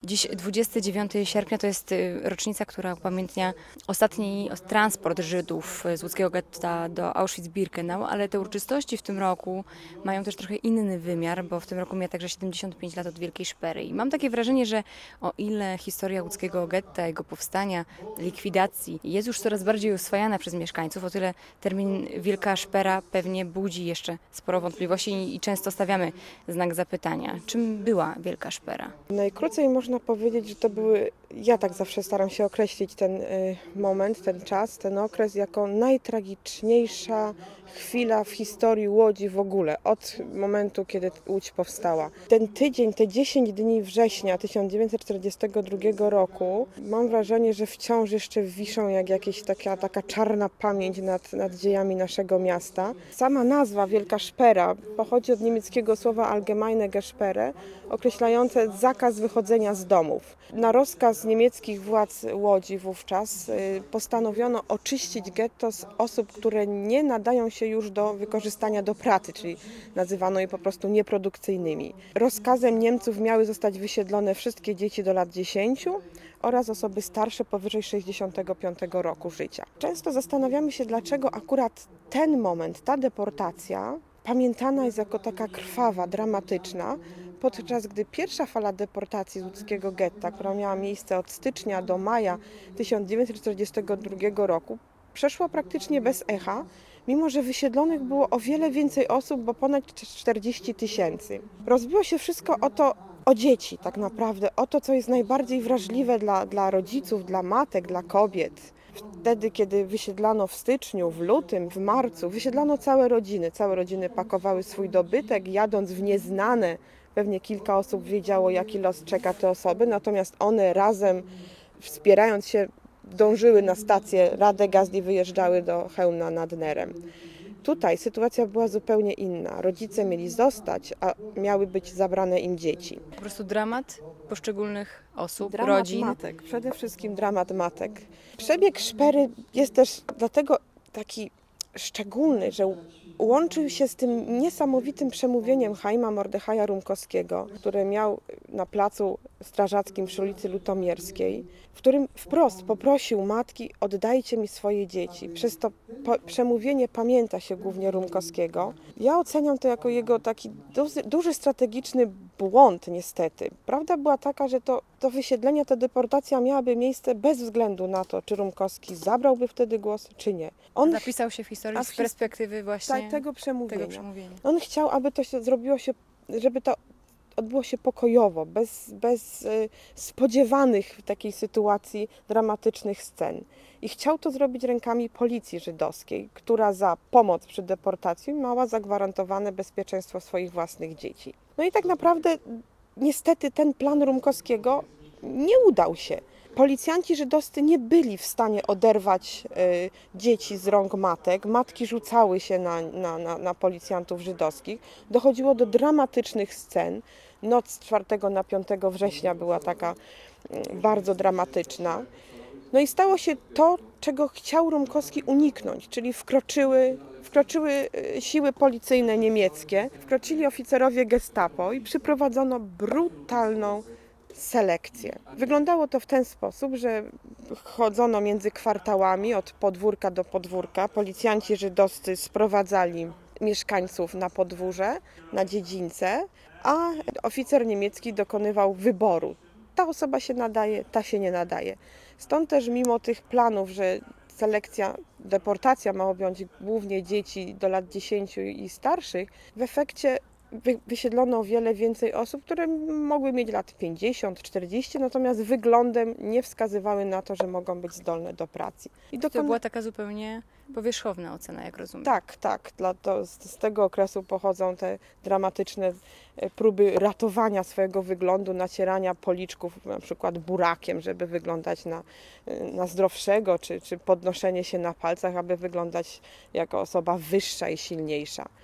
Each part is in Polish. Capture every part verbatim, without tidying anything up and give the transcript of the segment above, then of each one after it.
Dziś dwudziestego dziewiątego sierpnia to jest y, rocznica, która upamiętnia ostatni transport Żydów z łódzkiego getta do Auschwitz-Birkenau, ale te uroczystości w tym roku mają też trochę inny wymiar, bo w tym roku mija także siedemdziesiąt pięć lat od Wielkiej Szpery. I mam takie wrażenie, że o ile historia łódzkiego getta, jego powstania, likwidacji jest już coraz bardziej oswajana przez mieszkańców, o tyle termin Wielka Szpera pewnie budzi jeszcze sporo wątpliwości i, i często stawiamy znak zapytania. Czym była Wielka Szpera? Najkrócej można powiedzieć, że to były, ja tak zawsze staram się określić ten y, moment, ten czas, ten okres jako najtragiczniejsza chwila w historii Łodzi w ogóle, od momentu, kiedy Łódź powstała. Ten tydzień, te dziesięć dni września tysiąc dziewięćset czterdziestego drugiego roku, mam wrażenie, że wciąż jeszcze wiszą jak jakaś taka, taka czarna pamięć nad, nad dziejami naszego miasta. Sama nazwa Wielka Szpera pochodzi od niemieckiego słowa Allgemeine Gesperre, określające zakaz wychodzenia z domów. Na rozkaz niemieckich władz Łodzi wówczas postanowiono oczyścić getto z osób, które nie nadają się już do wykorzystania do pracy, czyli nazywano je po prostu nieprodukcyjnymi. Rozkazem Niemców miały zostać wysiedlone wszystkie dzieci do lat dziesięciu oraz osoby starsze powyżej sześćdziesiątego piątego roku życia. Często zastanawiamy się, dlaczego akurat ten moment, ta deportacja pamiętana jest jako taka krwawa, dramatyczna, podczas gdy pierwsza fala deportacji z łódzkiego getta, która miała miejsce od stycznia do maja tysiąc dziewięćset czterdziestego drugiego roku, przeszła praktycznie bez echa, mimo że wysiedlonych było o wiele więcej osób, bo ponad czterdzieści tysięcy. Rozbiło się wszystko o to, o dzieci tak naprawdę, o to, co jest najbardziej wrażliwe dla, dla rodziców, dla matek, dla kobiet. Wtedy, kiedy wysiedlano w styczniu, w lutym, w marcu, wysiedlano całe rodziny. Całe rodziny pakowały swój dobytek, jadąc w nieznane. Pewnie kilka osób wiedziało, jaki los czeka te osoby, natomiast one razem, wspierając się, dążyły na stację Radegast i wyjeżdżały do Chełmna nad Nerem. Tutaj sytuacja była zupełnie inna. Rodzice mieli zostać, a miały być zabrane im dzieci. Po prostu dramat poszczególnych osób, Dramat rodzin. matek, przede wszystkim dramat matek. Przebieg Szpery jest też dlatego taki szczególny, że łączył się z tym niesamowitym przemówieniem Chaima Mordechaja Rumkowskiego, które miał na placu strażackim przy ulicy Lutomierskiej, w którym wprost poprosił matki: oddajcie mi swoje dzieci. Przez to po- przemówienie pamięta się głównie Rumkowskiego. Ja oceniam to jako jego taki duży, duży strategiczny błąd niestety. Prawda była taka, że to, to wysiedlenie, ta deportacja miałaby miejsce bez względu na to, czy Rumkowski zabrałby wtedy głos, czy nie. On Zapisał się w historii A w z his- perspektywy właśnie ch- tego przemówienia. tego przemówienia. On chciał, aby to się zrobiło się, żeby to odbyło się pokojowo, bez, bez y, spodziewanych w takiej sytuacji dramatycznych scen. I chciał to zrobić rękami policji żydowskiej, która za pomoc przy deportacji miała zagwarantowane bezpieczeństwo swoich własnych dzieci. No i tak naprawdę niestety ten plan Rumkowskiego nie udał się. Policjanci żydowscy nie byli w stanie oderwać y, dzieci z rąk matek. Matki rzucały się na, na, na, na policjantów żydowskich. Dochodziło do dramatycznych scen. Noc z czwartego na piątego września była taka y, bardzo dramatyczna. No i stało się to, czego chciał Rumkowski uniknąć, czyli wkroczyły, wkroczyły y, siły policyjne niemieckie, wkroczyli oficerowie gestapo i przyprowadzono brutalną selekcję. Wyglądało to w ten sposób, że chodzono między kwartałami od podwórka do podwórka. Policjanci żydowscy sprowadzali mieszkańców na podwórze, na dziedzińce, a oficer niemiecki dokonywał wyboru. Ta osoba się nadaje, ta się nie nadaje. Stąd też mimo tych planów, że selekcja, deportacja ma objąć głównie dzieci do lat dziesięciu i starszych, w efekcie Wy, wysiedlono o wiele więcej osób, które mogły mieć lat pięćdziesiąt, czterdzieści, natomiast wyglądem nie wskazywały na to, że mogą być zdolne do pracy. I To dokona... była taka zupełnie powierzchowna ocena, jak rozumiem. Tak, tak. Dla to, z, z tego okresu pochodzą te dramatyczne próby ratowania swojego wyglądu, nacierania policzków na przykład burakiem, żeby wyglądać na, na zdrowszego, czy, czy podnoszenie się na palcach, aby wyglądać jako osoba wyższa i silniejsza.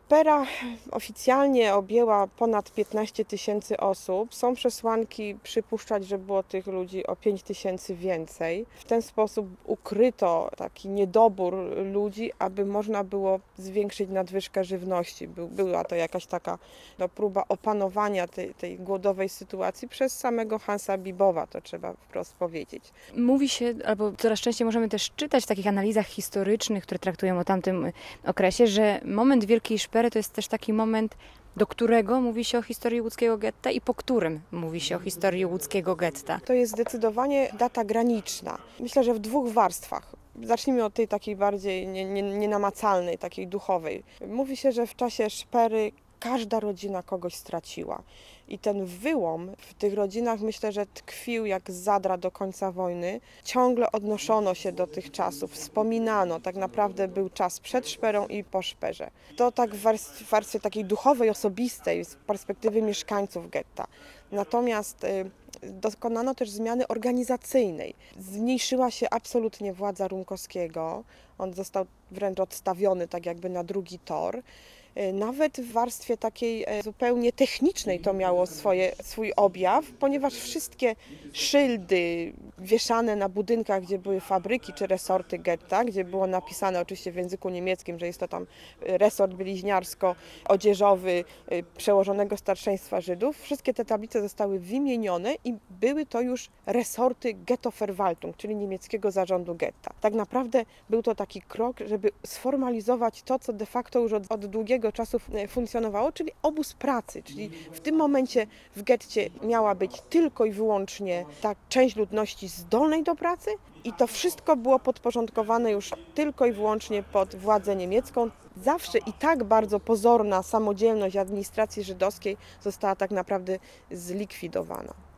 Szpera oficjalnie objęła ponad piętnaście tysięcy osób. Są przesłanki przypuszczać, że było tych ludzi o pięć tysięcy więcej. W ten sposób ukryto taki niedobór ludzi, aby można było zwiększyć nadwyżkę żywności. Był, była to jakaś taka no, próba opanowania tej, tej głodowej sytuacji przez samego Hansa Bibowa, to trzeba wprost powiedzieć. Mówi się, albo coraz częściej możemy też czytać w takich analizach historycznych, które traktują o tamtym okresie, że moment Wielkiej Szpery to jest też taki moment, do którego mówi się o historii łódzkiego getta i po którym mówi się o historii łódzkiego getta. To jest zdecydowanie data graniczna. Myślę, że w dwóch warstwach. Zacznijmy od tej takiej bardziej nie, nie, nienamacalnej, takiej duchowej. Mówi się, że w czasie Szpery każda rodzina kogoś straciła. I ten wyłom w tych rodzinach, myślę, że tkwił jak zadra do końca wojny. Ciągle odnoszono się do tych czasów, wspominano. Tak naprawdę był czas przed Szperą i po Szperze. To tak w warstwie, w warstwie takiej duchowej, osobistej, z perspektywy mieszkańców getta. Natomiast y, dokonano też zmiany organizacyjnej. Zmniejszyła się absolutnie władza Rumkowskiego. On został wręcz odstawiony tak jakby na drugi tor. Nawet w warstwie takiej zupełnie technicznej to miało swoje, swój objaw, ponieważ wszystkie szyldy wieszane na budynkach, gdzie były fabryki czy resorty getta, gdzie było napisane oczywiście w języku niemieckim, że jest to tam resort bliźniarsko-odzieżowy przełożonego starszeństwa Żydów, wszystkie te tablice zostały wymienione i były to już resorty Gettoverwaltung, czyli niemieckiego zarządu getta. Tak naprawdę był to taki krok, żeby sformalizować to, co de facto już od, od długiego czasu funkcjonowało, czyli obóz pracy, czyli w tym momencie w getcie miała być tylko i wyłącznie ta część ludności zdolnej do pracy i to wszystko było podporządkowane już tylko i wyłącznie pod władzę niemiecką. Zawsze i tak bardzo pozorna samodzielność administracji żydowskiej została tak naprawdę zlikwidowana.